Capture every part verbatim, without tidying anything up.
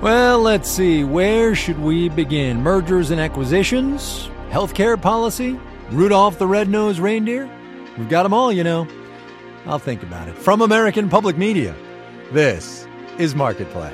Well, let's see. Where should we begin? Mergers and acquisitions? Healthcare policy? Rudolph the Red-Nosed Reindeer? We've got them all, you know. I'll think about it. From American Public Media, this is Marketplace.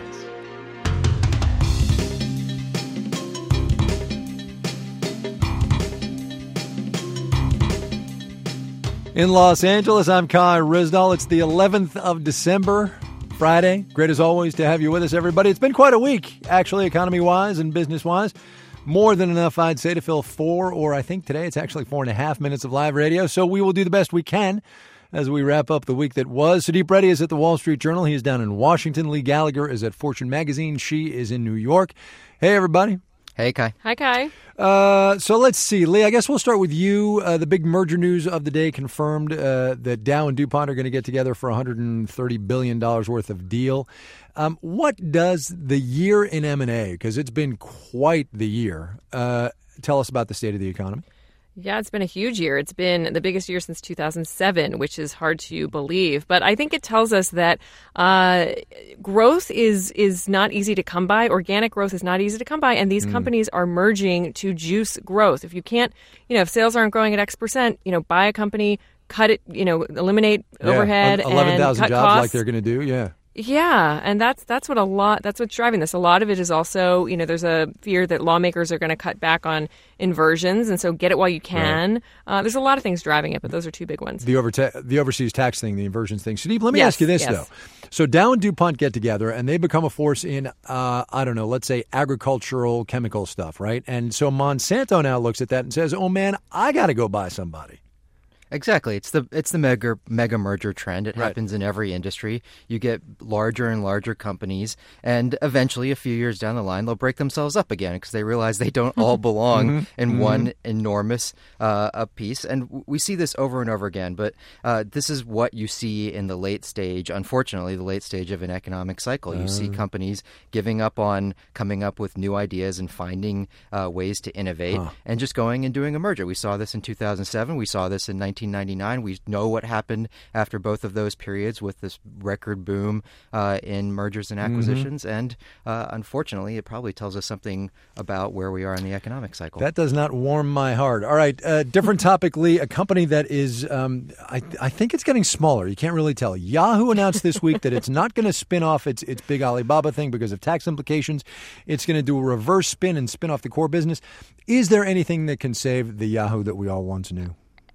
In Los Angeles, I'm Kai Ryssdal. It's the eleventh of December, Friday. Great as always to have you with us, everybody. It's been quite a week, actually, economy-wise and business-wise. More than enough, I'd say, to fill four, or I think today it's actually four and a half minutes of live radio. So we will do the best we can as we wrap up the week that was. Sudeep Reddy is at the Wall Street Journal. He is down in Washington. Lee Gallagher is at Fortune Magazine. She is in New York. Hey, everybody. Hey, Kai. Hi, Kai. Uh, so let's see. Lee, I guess we'll start with you. Uh, the big merger news of the day confirmed uh, that Dow and DuPont are going to get together for one hundred thirty billion dollars worth of deal. Um, what does the year in M and A, because it's been quite the year, uh, tell us about the state of the economy? Yeah, it's been a huge year. It's been the biggest year since two thousand seven, which is hard to believe. But I think it tells us that uh, growth is is not easy to come by. Organic growth is not easy to come by. And these mm. companies are merging to juice growth. If you can't, you know, if sales aren't growing at X percent, you know, buy a company, cut it, you know, eliminate yeah, overhead eleven thousand and cut jobs costs. Like they're going to do, yeah. Yeah, and that's that's what a lot that's what's driving this. A lot of it is also, you know, there's a fear that lawmakers are going to cut back on inversions, and so get it while you can. Right. Uh, there's a lot of things driving it, but those are two big ones. The over the overseas tax thing, the inversions thing. Sudeep, let me yes, ask you this yes. though. So Dow and DuPont get together, and they become a force in, uh, I don't know, let's say agricultural chemical stuff, right? And so Monsanto now looks at that and says, "Oh man, I got to go buy somebody." Exactly. It's the it's the mega mega merger trend. It right. happens in every industry. You get larger and larger companies, and eventually, a few years down the line, they'll break themselves up again because they realize they don't all belong mm-hmm. in mm-hmm. one enormous uh, a piece. And we see this over and over again. But uh, this is what you see in the late stage. Unfortunately, the late stage of an economic cycle. You uh. see companies giving up on coming up with new ideas and finding uh, ways to innovate, huh. and just going and doing a merger. We saw this in two thousand seven. We saw this in nineteen ninety-nine. We know what happened after both of those periods with this record boom uh, in mergers and acquisitions. Mm-hmm. And uh, unfortunately, it probably tells us something about where we are in the economic cycle. That does not warm my heart. All right. Uh, different topic, Lee. A company that is, um, I, I think it's getting smaller. You can't really tell. Yahoo announced this week that it's not going to spin off its, its big Alibaba thing because of tax implications. It's going to do a reverse spin and spin off the core business. Is there anything that can save the Yahoo that we all once knew?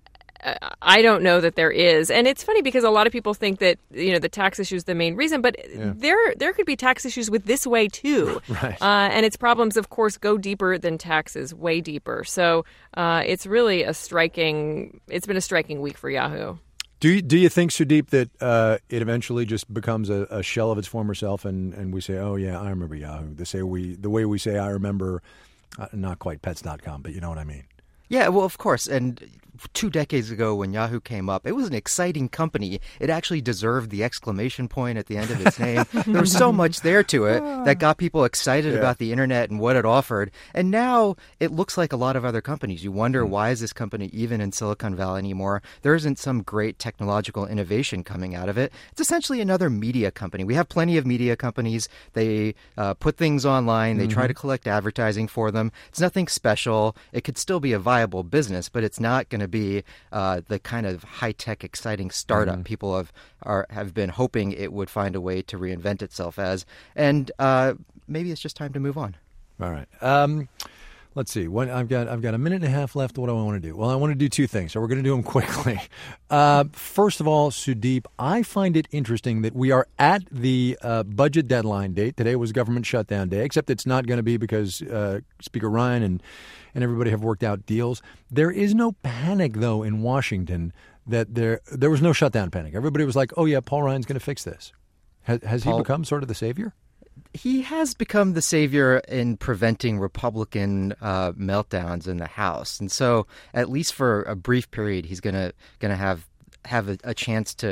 I don't know that there is. And it's funny because a lot of people think that, you know, the tax issue is the main reason, but yeah. there there could be tax issues with this way, too. Right. Uh, and its problems, of course, go deeper than taxes, way deeper. So uh, it's really a striking, it's been a striking week for Yahoo. Do you, do you think, Sudeep, that uh, it eventually just becomes a, a shell of its former self and, and we say, oh, yeah, I remember Yahoo. The, say we, the way we say I remember, uh, not quite pets dot com, but you know what I mean. Yeah, well, of course. And two decades ago when Yahoo came up, it was an exciting company. It actually deserved the exclamation point at the end of its name. There was so much there to it that got people excited yeah. about the internet and what it offered. And now it looks like a lot of other companies. You wonder, mm. why is this company even in Silicon Valley anymore? There isn't some great technological innovation coming out of it. It's essentially another media company. We have plenty of media companies. They uh, put things online. They mm-hmm. try to collect advertising for them. It's nothing special. It could still be a viable business, but it's not going to be uh, the kind of high-tech, exciting startup mm-hmm. people have are have been hoping it would find a way to reinvent itself as. And uh, maybe it's just time to move on. All right. Um, let's see. What, I've got I've got a minute and a half left. What do I want to do? Well, I want to do two things, so we're going to do them quickly. Uh, first of all, Sudeep, I find it interesting that we are at the uh, budget deadline date. Today was government shutdown day, except it's not going to be because uh, Speaker Ryan and and everybody have worked out deals. There is no panic, though, in Washington that there there was no shutdown panic. Everybody was like, oh, yeah, Paul Ryan's going to fix this. Has, has Paul, he become sort of the savior? He has become the savior in preventing Republican uh, meltdowns in the House. And so at least for a brief period, he's going to going to have have a, a chance to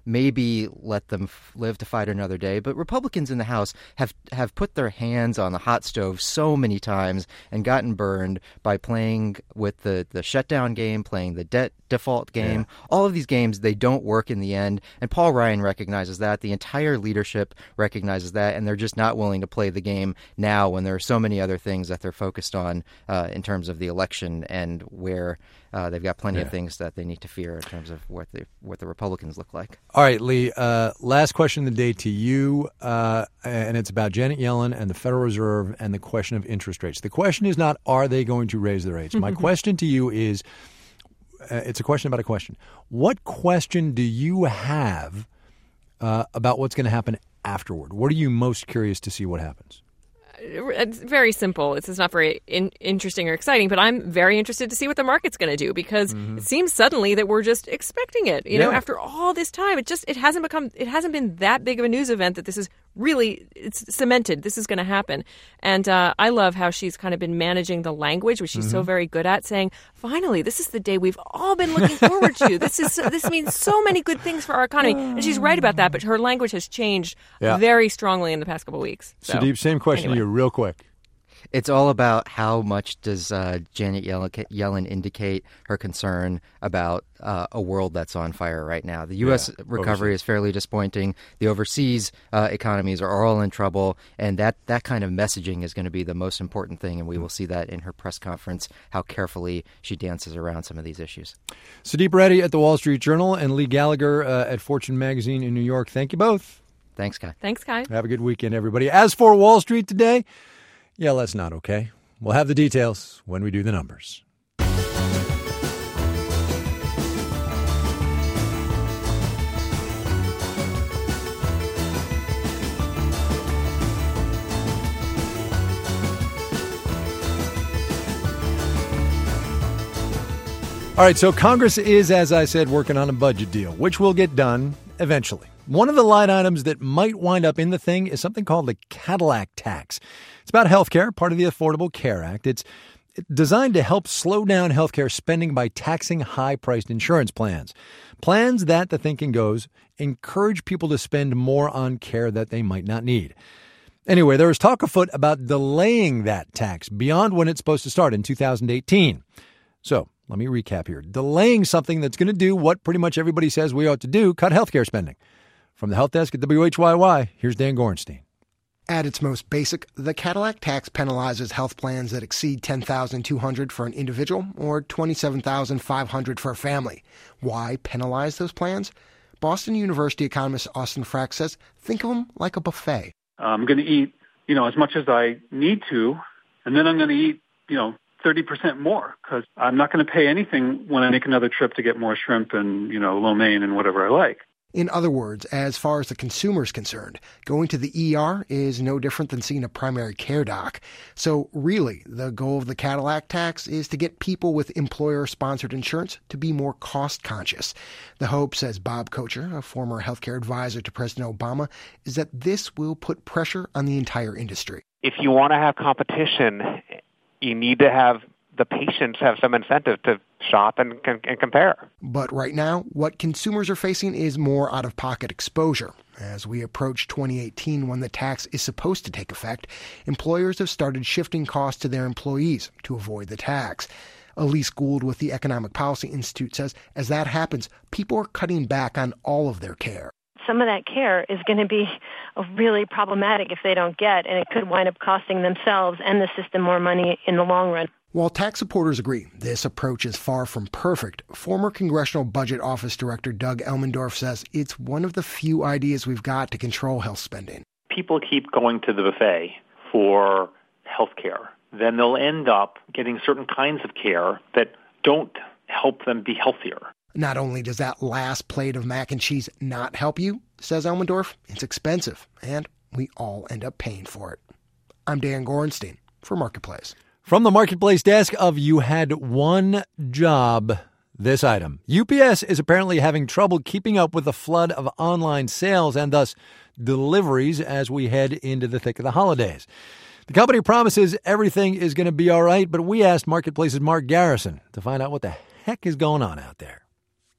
maybe let them f- live to fight another day. But Republicans in the House have, have put their hands on the hot stove so many times and gotten burned by playing with the, the shutdown game, playing the debt default game. Yeah. All of these games, they don't work in the end. And Paul Ryan recognizes that. The entire leadership recognizes that. And they're just not willing to play the game now when there are so many other things that they're focused on uh, in terms of the election and where uh, they've got plenty yeah. of things that they need to fear in terms of what the what the Republicans look like. All right, Lee, uh, last question of the day to you, uh, and it's about Janet Yellen and the Federal Reserve and the question of interest rates. The question is not, are they going to raise the rates? My question to you is, uh, it's a question about a question. What question do you have uh, about what's going to happen afterward? What are you most curious to see what happens? It's very simple. It's not very in, interesting or exciting, but I'm very interested to see what the market's going to do because mm-hmm. it seems suddenly that we're just expecting it. You yeah. know, after all this time, it just it hasn't become it hasn't been that big of a news event that this is really it's cemented. This is going to happen, and uh, I love how she's kind of been managing the language, which she's mm-hmm. so very good at. Saying, finally, this is the day we've all been looking forward to. This is this means so many good things for our economy, and she's right about that. But her language has changed yeah. very strongly in the past couple of weeks. So, Sudeep, same question anyway. to you. Real quick. It's all about how much does uh, Janet Yellen indicate her concern about uh, a world that's on fire right now. The U S yeah, recovery overseas. is fairly disappointing. The overseas uh, economies are all in trouble, and that, that kind of messaging is going to be the most important thing, and we will see that in her press conference, how carefully she dances around some of these issues. Sudeep Reddy at the Wall Street Journal and Lee Gallagher uh, at Fortune Magazine in New York. Thank you both. Thanks, Kai. Thanks, Kai. Have a good weekend, everybody. As for Wall Street today, yeah, that's not okay. We'll have the details when we do the numbers. All right, so Congress is, as I said, working on a budget deal, which will get done eventually. One of the line items that might wind up in the thing is something called the Cadillac tax. It's about health care, part of the Affordable Care Act. It's designed to help slow down healthcare spending by taxing high-priced insurance plans. Plans that, the thinking goes, encourage people to spend more on care that they might not need. Anyway, there was talk afoot about delaying that tax beyond when it's supposed to start in two thousand eighteen. So let me recap here. Delaying something that's going to do what pretty much everybody says we ought to do, cut healthcare spending. From the help desk at W H Y Y, here's Dan Gorenstein. At its most basic, the Cadillac tax penalizes health plans that exceed ten thousand two hundred dollars for an individual or twenty-seven thousand five hundred dollars for a family. Why penalize those plans? Boston University economist Austin Frack says, think of them like a buffet. I'm going to eat, you know, as much as I need to, and then I'm going to eat, you know, thirty percent more because I'm not going to pay anything when I make another trip to get more shrimp and, you know, lo mein and whatever I like. In other words, as far as the consumer is concerned, going to the E R is no different than seeing a primary care doc. So really, the goal of the Cadillac tax is to get people with employer-sponsored insurance to be more cost-conscious. The hope, says Bob Kocher, a former healthcare advisor to President Obama, is that this will put pressure on the entire industry. If you want to have competition, you need to have the patients have some incentive to shop and, and compare. But right now, what consumers are facing is more out-of-pocket exposure. As we approach twenty eighteen, when the tax is supposed to take effect, employers have started shifting costs to their employees to avoid the tax. Elise Gould with the Economic Policy Institute says as that happens, people are cutting back on all of their care. Some of that care is going to be really problematic if they don't get, and it could wind up costing themselves and the system more money in the long run. While tax supporters agree this approach is far from perfect, former Congressional Budget Office Director Doug Elmendorf says it's one of the few ideas we've got to control health spending. People keep going to the buffet for health care. Then they'll end up getting certain kinds of care that don't help them be healthier. Not only does that last plate of mac and cheese not help you, says Elmendorf, it's expensive, and we all end up paying for it. I'm Dan Gorenstein for Marketplace. From the Marketplace desk of You Had One Job, this item. U P S is apparently having trouble keeping up with the flood of online sales and thus deliveries as we head into the thick of the holidays. The company promises everything is going to be all right, but we asked Marketplace's Mark Garrison to find out what the heck is going on out there.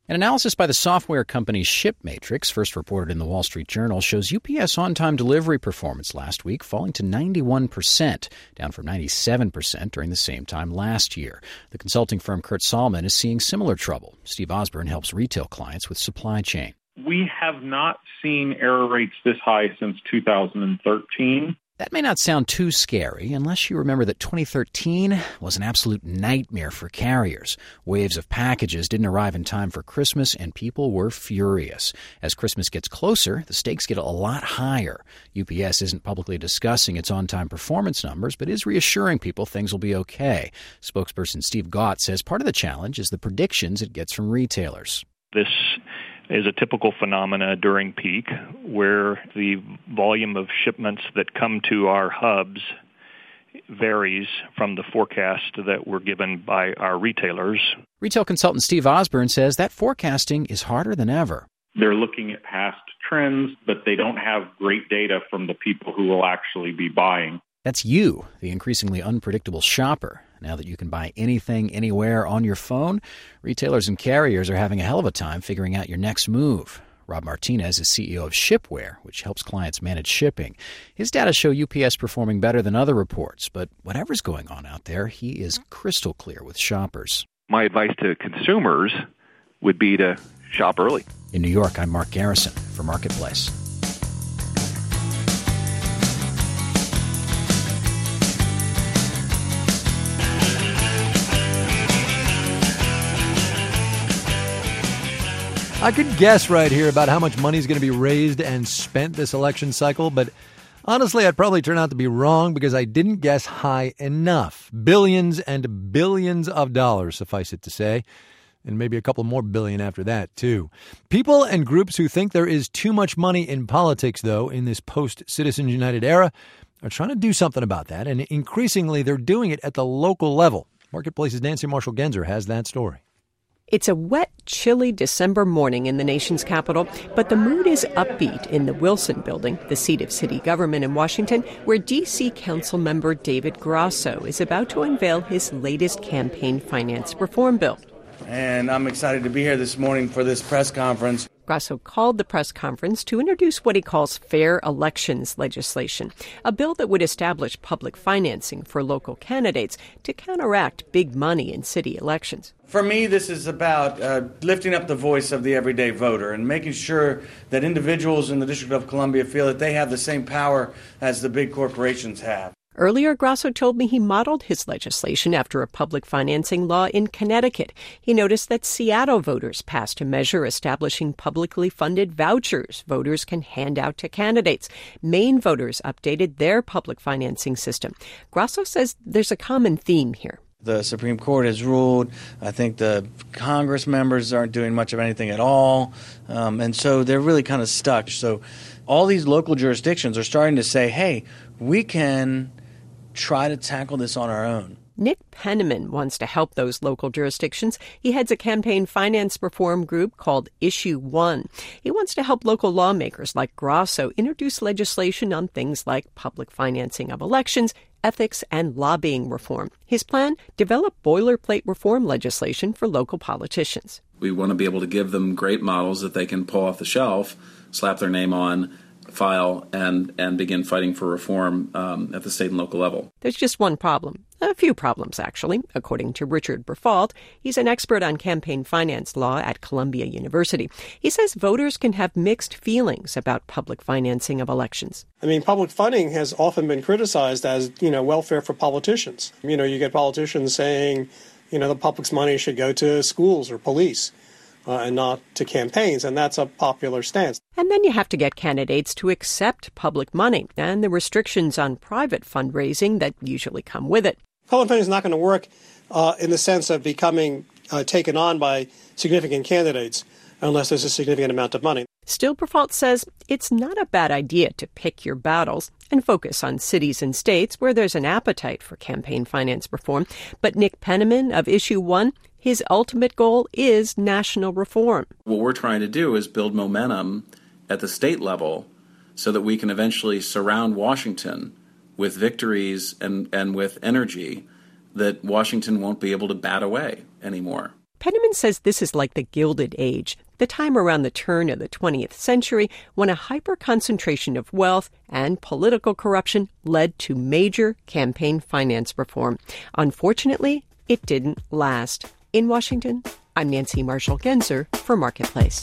An analysis by the software company ShipMatrix, first reported in the Wall Street Journal, shows U P S on-time delivery performance last week falling to ninety-one percent, down from ninety-seven percent during the same time last year. The consulting firm Kurt Salman is seeing similar trouble. Steve Osborne helps retail clients with supply chain. We have not seen error rates this high since two thousand thirteen. That may not sound too scary unless you remember that twenty thirteen was an absolute nightmare for carriers. Waves of packages didn't arrive in time for Christmas, and people were furious. As Christmas gets closer, the stakes get a lot higher. U P S isn't publicly discussing its on-time performance numbers, but is reassuring people things will be okay. Spokesperson Steve Gott says part of the challenge is the predictions it gets from retailers. This is a typical phenomena during peak where the volume of shipments that come to our hubs varies from the forecast that were given by our retailers. Retail consultant Steve Osborne says that forecasting is harder than ever. They're looking at past trends, but they don't have great data from the people who will actually be buying. That's you, the increasingly unpredictable shopper. Now that you can buy anything, anywhere on your phone, retailers and carriers are having a hell of a time figuring out your next move. Rob Martinez is C E O of Shipware, which helps clients manage shipping. His data show U P S performing better than other reports, but whatever's going on out there, he is crystal clear with shoppers. My advice to consumers would be to shop early. In New York, I'm Mark Garrison for Marketplace. I could guess right here about how much money is going to be raised and spent this election cycle, but honestly, I'd probably turn out to be wrong because I didn't guess high enough. Billions and billions of dollars, suffice it to say, and maybe a couple more billion after that, too. People and groups who think there is too much money in politics, though, in this post-Citizens United era, are trying to do something about that, and increasingly they're doing it at the local level. Marketplace's Nancy Marshall-Genzer has that story. It's a wet, chilly December morning in the nation's capital, but the mood is upbeat in the Wilson Building, the seat of city government in Washington, where D C Council member David Grasso is about to unveil his latest campaign finance reform bill. And I'm excited to be here this morning for this press conference. Grasso called the press conference to introduce what he calls fair elections legislation, a bill that would establish public financing for local candidates to counteract big money in city elections. For me, this is about uh, lifting up the voice of the everyday voter and making sure that individuals in the District of Columbia feel that they have the same power as the big corporations have. Earlier, Grasso told me he modeled his legislation after a public financing law in Connecticut. He noticed that Seattle voters passed a measure establishing publicly funded vouchers voters can hand out to candidates. Maine voters updated their public financing system. Grasso says there's a common theme here. The Supreme Court has ruled. I think the Congress members aren't doing much of anything at all. Um, and so they're really kind of stuck. So all these local jurisdictions are starting to say, hey, we can try to tackle this on our own. Nick Penniman wants to help those local jurisdictions. He heads a campaign finance reform group called Issue One. He wants to help local lawmakers like Grasso introduce legislation on things like public financing of elections, ethics, and lobbying reform. His plan? Develop boilerplate reform legislation for local politicians. We want to be able to give them great models that they can pull off the shelf, slap their name on, file, and, and begin fighting for reform um, at the state and local level. There's just one problem. A few problems, actually, according to Richard Berfault. He's an expert on campaign finance law at Columbia University. He says voters can have mixed feelings about public financing of elections. I mean, public funding has often been criticized as, you know, welfare for politicians. You know, you get politicians saying, you know, the public's money should go to schools or police. Uh, and not to campaigns, and that's a popular stance. And then you have to get candidates to accept public money and the restrictions on private fundraising that usually come with it. Public funding is not going to work uh, in the sense of becoming uh, taken on by significant candidates unless there's a significant amount of money. Still, Berfault says it's not a bad idea to pick your battles and focus on cities and states where there's an appetite for campaign finance reform. But Nick Penniman of Issue One, his ultimate goal is national reform. What we're trying to do is build momentum at the state level so that we can eventually surround Washington with victories and, and with energy that Washington won't be able to bat away anymore. Penniman says this is like the Gilded Age, the time around the turn of the twentieth century when a hyper-concentration of wealth and political corruption led to major campaign finance reform. Unfortunately, it didn't last. In Washington, I'm Nancy Marshall-Genzer for Marketplace.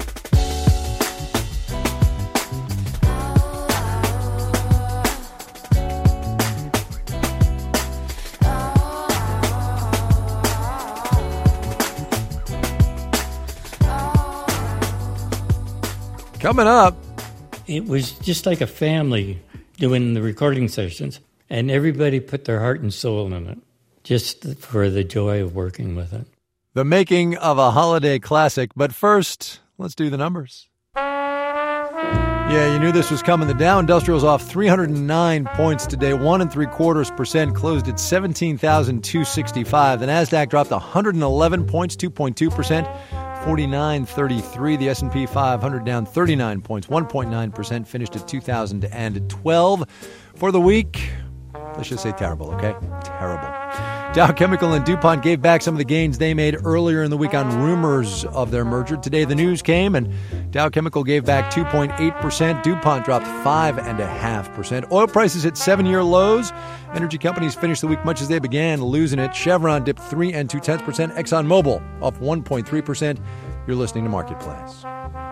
Coming up. It was just like a family doing the recording sessions, and everybody put their heart and soul in it, just for the joy of working with it. The making of a holiday classic. But first, let's do the numbers. Yeah, you knew this was coming. The Dow Industrial's off three hundred nine points today, one and three quarters percent, closed at seventeen thousand two hundred sixty-five. The Nasdaq dropped one hundred eleven points, two point two percent. forty-nine thirty-three. The S and P five hundred down thirty-nine points, one point nine percent, finished at two thousand twelve. For the week, let's just say terrible, okay? Terrible. Dow Chemical and DuPont gave back some of the gains they made earlier in the week on rumors of their merger. Today the news came, and Dow Chemical gave back two point eight percent. DuPont dropped five point five percent. Oil prices hit seven-year lows. Energy companies finished the week much as they began, losing it. Chevron dipped three and two-tenths percent. ExxonMobil off one point three percent. You're listening to Marketplace.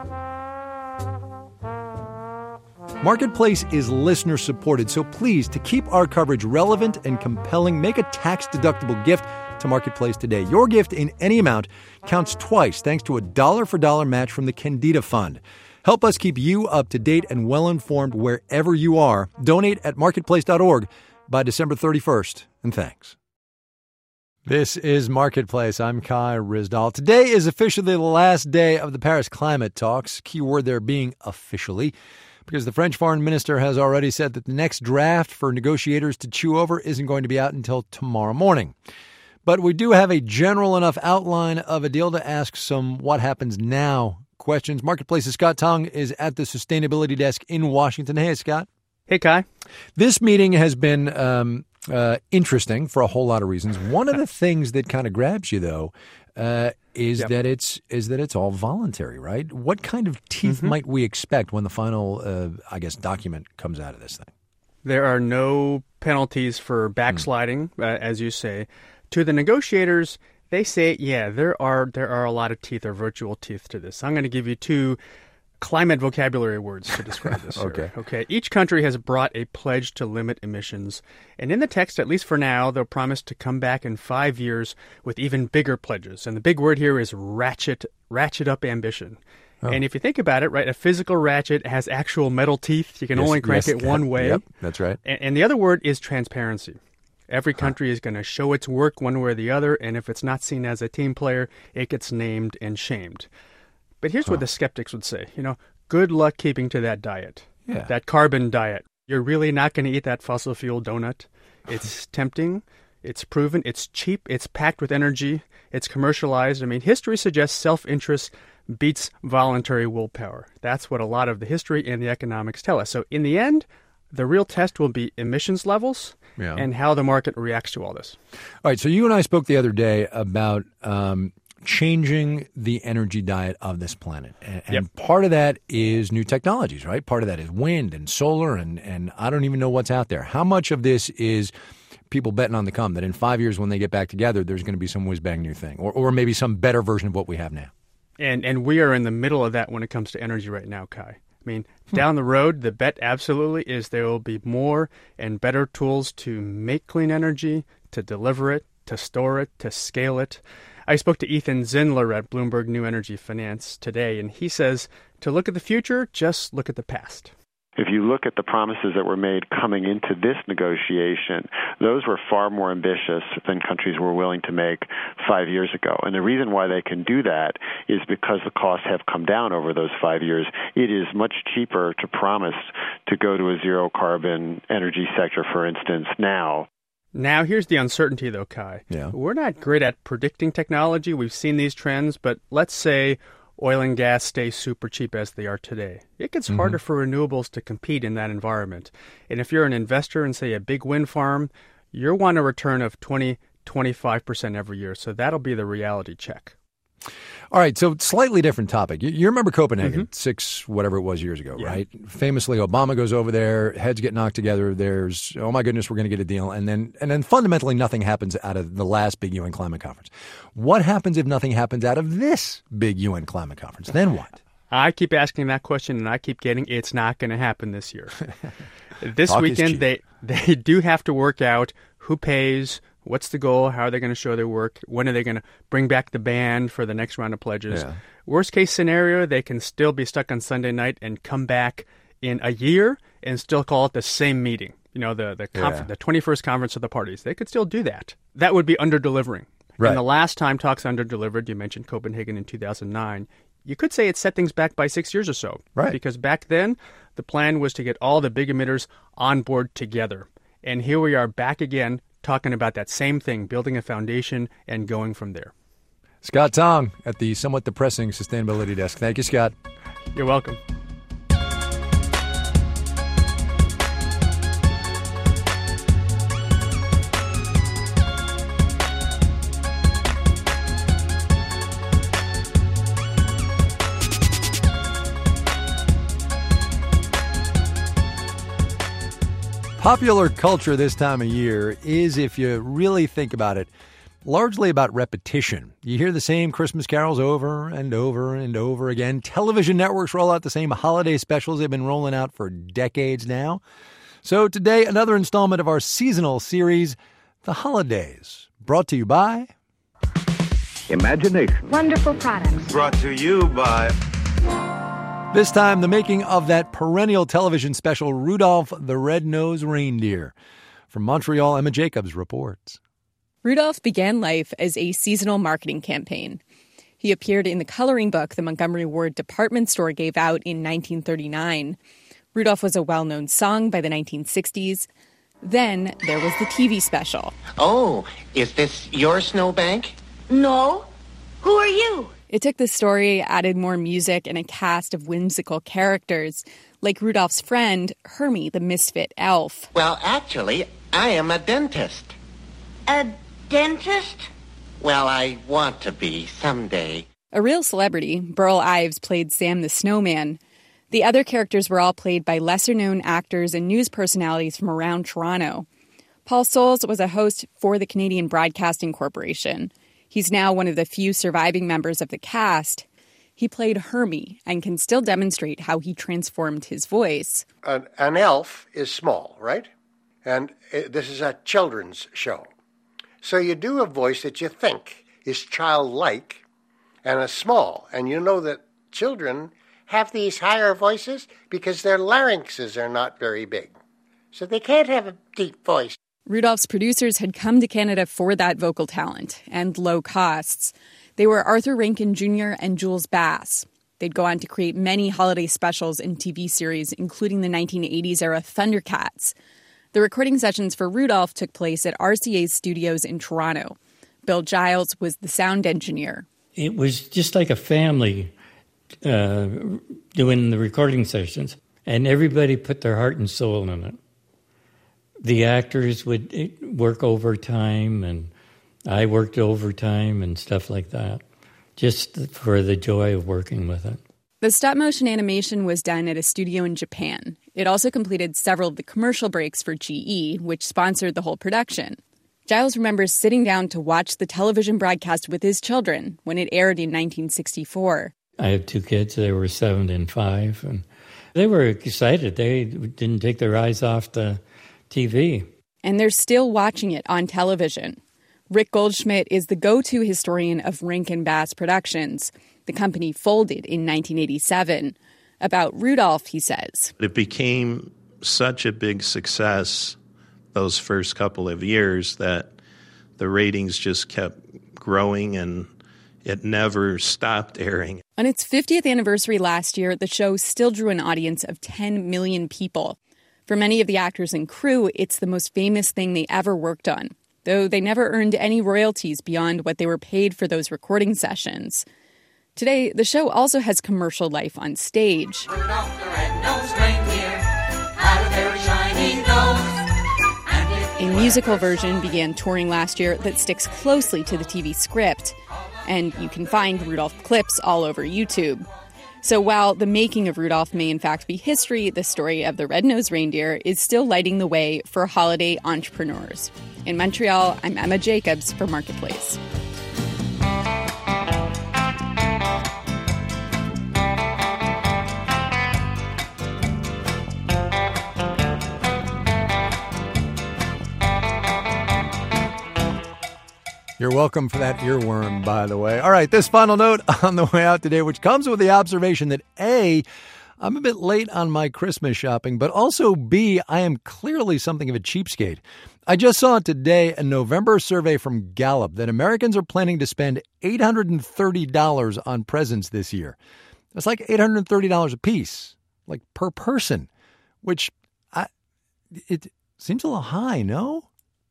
Marketplace is listener-supported, so please, to keep our coverage relevant and compelling, make a tax-deductible gift to Marketplace today. Your gift in any amount counts twice thanks to a dollar-for-dollar match from the Candida Fund. Help us keep you up to date and well-informed wherever you are. Donate at marketplace dot org by December thirty-first, and thanks. This is Marketplace. I'm Kai Ryssdal. Today is officially the last day of the Paris climate talks. Key word there being officially, because the French foreign minister has already said that the next draft for negotiators to chew over isn't going to be out until tomorrow morning. But we do have a general enough outline of a deal to ask some what happens now questions. Marketplace's Scott Tong is at the sustainability desk in Washington. Hey, Scott. Hey, Kai. This meeting has been um, uh, interesting for a whole lot of reasons. One of the things that kind of grabs you, though, uh, is yep. that it's is that it's all voluntary, right? What kind of teeth mm-hmm. might we expect when the final, uh, I guess, document comes out of this thing? There are no penalties for backsliding, mm. uh, as you say. To the negotiators, they say, yeah, there are there are a lot of teeth or virtual teeth to this. I'm going to give you two climate vocabulary words to describe this. okay. Okay. Each country has brought a pledge to limit emissions. And in the text, at least for now, they'll promise to come back in five years with even bigger pledges. And the big word here is ratchet, ratchet up ambition. Oh. And if you think about it, right, a physical ratchet has actual metal teeth. You can yes, only crank yes, it one way. Yep, that's right. And, and the other word is transparency. Every country huh. is going to show its work one way or the other. And if it's not seen as a team player, it gets named and shamed. But here's huh. what the skeptics would say. You know, good luck keeping to that diet, yeah. that carbon diet. You're really not going to eat that fossil fuel donut. It's tempting. It's proven. It's cheap. It's packed with energy. It's commercialized. I mean, history suggests self-interest beats voluntary willpower. That's what a lot of the history and the economics tell us. So in the end, the real test will be emissions levels yeah. and how the market reacts to all this. All right. So you and I spoke the other day about um, changing the energy diet of this planet. And, and yep. part of that is new technologies, right? Part of that is wind and solar, and, and I don't even know what's out there. How much of this is people betting on the come, that in five years when they get back together, there's going to be some whiz-bang new thing, or, or maybe some better version of what we have now? And and we are in the middle of that when it comes to energy right now, Kai. I mean, hmm. down the road, the bet absolutely is there will be more and better tools to make clean energy, to deliver it, to store it, to scale it. I spoke to Ethan Zindler at Bloomberg New Energy Finance today, and he says to look at the future, just look at the past. If you look at the promises that were made coming into this negotiation, those were far more ambitious than countries were willing to make five years ago. And the reason why they can do that is because the costs have come down over those five years. It is much cheaper to promise to go to a zero-carbon energy sector, for instance, now. Now, here's the uncertainty, though, Kai. Yeah. We're not great at predicting technology. We've seen these trends, but let's say oil and gas stay super cheap as they are today. It gets mm-hmm. harder for renewables to compete in that environment. And if you're an investor in, say, a big wind farm, you'll want a return of twenty, twenty-five percent every year. So that'll be the reality check. All right, so slightly different topic. You, you remember Copenhagen, Mm-hmm. six, whatever it was, years ago, Yeah. right? Famously, Obama goes over there, heads get knocked together. There's, oh my goodness, we're going to get a deal. And then and then fundamentally nothing happens out of the last big U N climate conference. What happens if nothing happens out of this big U N climate conference? Then what? I keep asking that question, and I keep getting it's not going to happen this year. This Talk is weekend, cheap. they they do have to work out who pays, what's the goal, how are they going to show their work, when are they going to bring back the band for the next round of pledges. Yeah. Worst case scenario, they can still be stuck on Sunday night and come back in a year and still call it the same meeting. You know, the the, conf- Yeah. the twenty-first conference of the parties. They could still do that. That would be under-delivering. Right. And the last time talks under-delivered, you mentioned Copenhagen in two thousand nine, you could say it set things back by six years or so. Right. Because back then, the plan was to get all the big emitters on board together. And here we are back again talking about that same thing, building a foundation and going from there. Scott Tong at the somewhat depressing sustainability desk. Thank you, Scott. You're welcome. Popular culture this time of year is, if you really think about it, largely about repetition. You hear the same Christmas carols over and over and over again. Television networks roll out the same holiday specials they've been rolling out for decades now. So today, another installment of our seasonal series, The Holidays, brought to you by Imagination. Wonderful products. Brought to you by... This time, the making of that perennial television special, Rudolph the Red-Nosed Reindeer. From Montreal, Emma Jacobs reports. Rudolph began life as a seasonal marketing campaign. He appeared in the coloring book the Montgomery Ward department store gave out in nineteen thirty-nine. Rudolph was a well-known song by the nineteen sixties. Then there was the T V special. Oh, is this your snowbank? No. Who are you? It took the story, added more music, and a cast of whimsical characters, like Rudolph's friend, Hermie, the misfit elf. Well, actually, I am a dentist. A dentist? Well, I want to be someday. A real celebrity, Burl Ives played Sam the Snowman. The other characters were all played by lesser-known actors and news personalities from around Toronto. Paul Soles was a host for the Canadian Broadcasting Corporation. He's now one of the few surviving members of the cast. He played Hermie and can still demonstrate how he transformed his voice. An, an elf is small, right? And it, this is a children's show. So you do a voice that you think is childlike and is small. And you know that children have these higher voices because their larynxes are not very big. So they can't have a deep voice. Rudolph's producers had come to Canada for that vocal talent and low costs. They were Arthur Rankin Junior and Jules Bass. They'd go on to create many holiday specials and T V series, including the nineteen eighties-era Thundercats. The recording sessions for Rudolph took place at R C A's studios in Toronto. Bill Giles was the sound engineer. It was just like a family uh, doing the recording sessions, and everybody put their heart and soul in it. The actors would work overtime, and I worked overtime and stuff like that, just for the joy of working with it. The stop-motion animation was done at a studio in Japan. It also completed several of the commercial breaks for G E, which sponsored the whole production. Giles remembers sitting down to watch the television broadcast with his children when it aired in nineteen sixty-four. I have two kids. They were seven and five, and they were excited. They didn't take their eyes off the T V. And they're still watching it on television. Rick Goldschmidt is the go-to historian of Rankin Bass Productions. The company folded in nineteen eighty-seven. About Rudolph, he says, it became such a big success those first couple of years that the ratings just kept growing and it never stopped airing. On its fiftieth anniversary last year, the show still drew an audience of ten million people. For many of the actors and crew, it's the most famous thing they ever worked on, though they never earned any royalties beyond what they were paid for those recording sessions. Today, the show also has commercial life on stage. Rudolph the red-nosed reindeer had a very shiny nose, and if A musical version began touring last year that sticks closely to the T V script, and you can find Rudolph clips all over YouTube. So while the making of Rudolph may in fact be history, the story of the red-nosed reindeer is still lighting the way for holiday entrepreneurs. In Montreal, I'm Emma Jacobs for Marketplace. You're welcome for that earworm, by the way. All right, this final note on the way out today, which comes with the observation that A, I'm a bit late on my Christmas shopping, but also B, I am clearly something of a cheapskate. I just saw today a November survey from Gallup that Americans are planning to spend eight hundred thirty dollars on presents this year. That's like eight hundred thirty dollars a piece, like per person, which I, it seems a little high, no?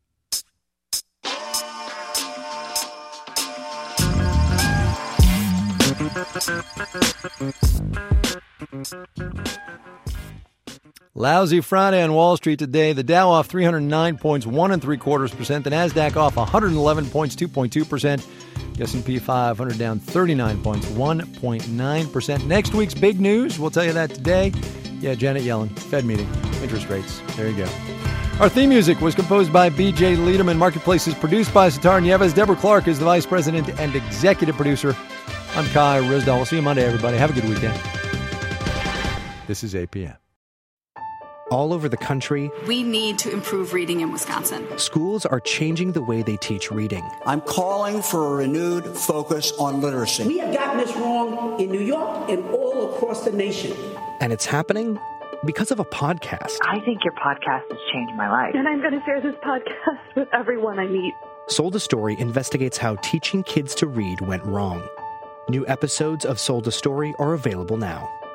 Lousy Friday on Wall Street today. The Dow off three hundred nine points, one and three quarters percent. The Nasdaq off one hundred eleven points, two point two percent. The S and P five hundred down thirty-nine points, one point nine percent. Next week's big news, we'll tell you that today. Yeah, Janet Yellen, Fed meeting, interest rates. There you go. Our theme music was composed by B J Liederman. Marketplace is produced by Sitar Nieves. Deborah Clark is the vice president and executive producer. I'm Kai Risdall. We'll see you Monday, everybody. Have a good weekend. This is A P M. All over the country, we need to improve reading in Wisconsin. Schools are changing the way they teach reading. I'm calling for a renewed focus on literacy. We have gotten this wrong in New York and all across the nation. And it's happening because of a podcast. I think your podcast has changed my life. And I'm going to share this podcast with everyone I meet. Sold a Story investigates how teaching kids to read went wrong. New episodes of Sold a Story are available now.